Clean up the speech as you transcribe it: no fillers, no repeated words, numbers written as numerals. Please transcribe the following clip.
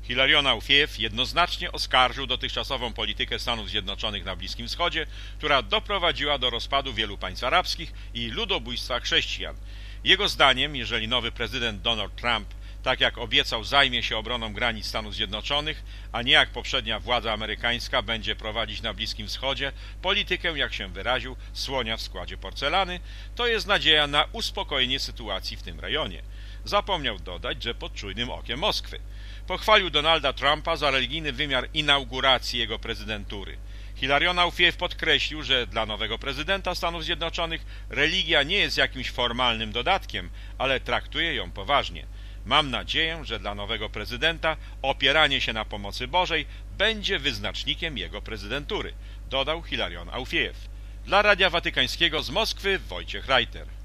Hilarion Aoufiev jednoznacznie oskarżył dotychczasową politykę Stanów Zjednoczonych na Bliskim Wschodzie, która doprowadziła do rozpadu wielu państw arabskich i ludobójstwa chrześcijan. Jego zdaniem, jeżeli nowy prezydent Donald Trump, tak jak obiecał, zajmie się obroną granic Stanów Zjednoczonych, a nie jak poprzednia władza amerykańska będzie prowadzić na Bliskim Wschodzie politykę, jak się wyraził, słonia w składzie porcelany, to jest nadzieja na uspokojenie sytuacji w tym rejonie. Zapomniał dodać, że pod czujnym okiem Moskwy. Pochwalił Donalda Trumpa za religijny wymiar inauguracji jego prezydentury. Hilarion Aoufiev podkreślił, że dla nowego prezydenta Stanów Zjednoczonych religia nie jest jakimś formalnym dodatkiem, ale traktuje ją poważnie. Mam nadzieję, że dla nowego prezydenta opieranie się na pomocy Bożej będzie wyznacznikiem jego prezydentury, dodał Hilarion Aoufiev. Dla Radia Watykańskiego z Moskwy Wojciech Reiter.